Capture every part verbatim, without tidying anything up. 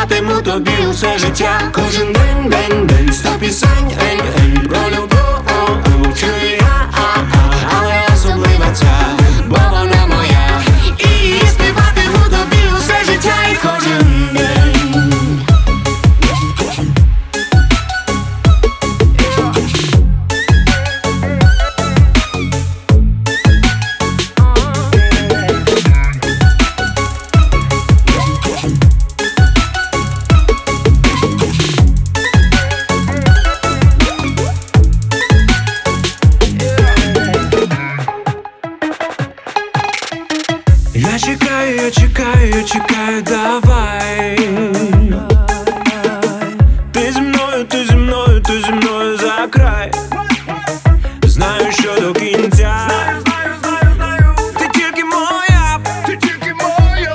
співатиму тобі усе життя. Кожен день, день, день, сто пісень, ень, ень, про любов, о, о, чую я, а, а, але особлива ця, бо вона моя. І її співатиму тобі усе життя і кожен день. Я чекаю, я чекаю, я чекаю, давай. Ти зі мною, ти зі мною, ти зі мною за край. Знаю, що до кінця. Знаю, знаю, знаю, знаю. Ти тільки моя, ти тільки моя.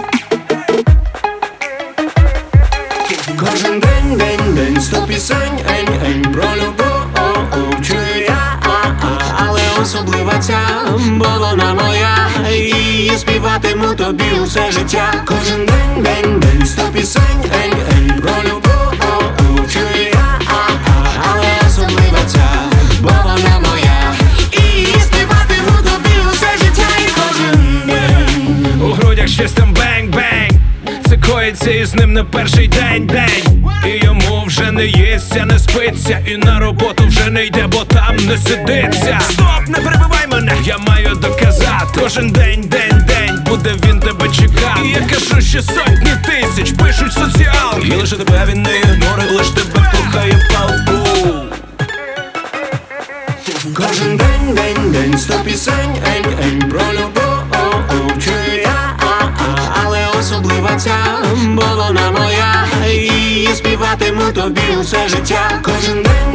Кожен день, день, день, сто пісень, ень, ень, про любов, о, о, чую я, а, а, але особлива ця, бо вона моя. І її співатиму тобі усе життя. Кожен день, день, день, сто пісень, ень, ень, про любов, о, о, чую я, а, а, але особлива ця, бо вона моя. І її співатиму тобі усе життя і кожен день. У грудях щось там бенг-бенг. Це коїться із ним на перший день, день. І йому вже не їсться, не спиться. І на роботу вже не йде, бо там не сидиться. Стоп, не перебивай мене, я маю доказати. Кожен день, день, день, буде він тебе чекати. І я кажу, що сотні тисяч пишуть соціалки. І лише тебе він не ігнорує, лиш тебе кохає палку. Кожен день, день, день, сто пісень, ень, ень, про любов, о, о, чую я, а, а, але особлива ця, бо вона моя. І її співатиму тобі усе життя. Кожен день,